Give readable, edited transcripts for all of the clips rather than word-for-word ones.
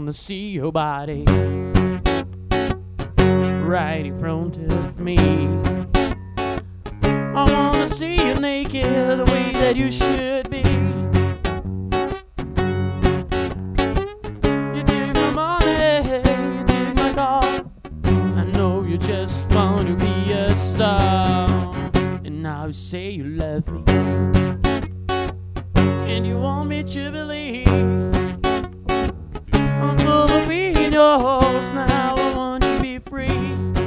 wanna see your body right in front of me. I wanna see you naked the way that you should be. You took my money, you took my car. I know you just want to be a star. And now you say you love me, and you want me to believe. I'm gonna be yours now, I want to be free.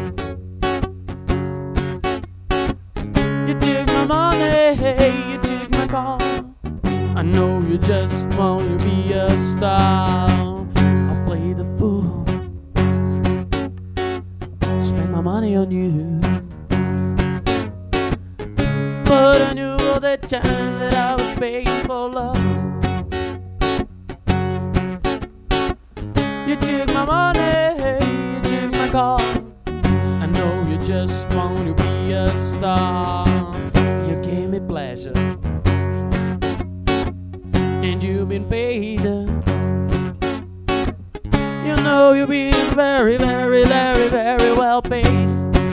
You took my money, you took my car. I know you just want to be a star. I'll play the fool, spend my money on you. But I knew all the time that I was paying for love. You took my money, you took my car. I know you just want to be a star. You gave me pleasure, and you've been paid. You know you've been very, very, very, very well paid.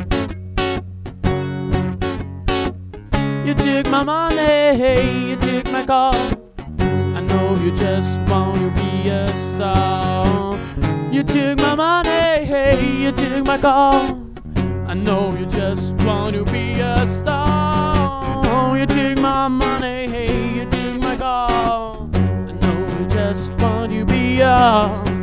You took my money, you took my car. I know you just want to be a star. You took my money, you took my car. I know you just want to be a star. You took my money, you took my car. I know you just want to be a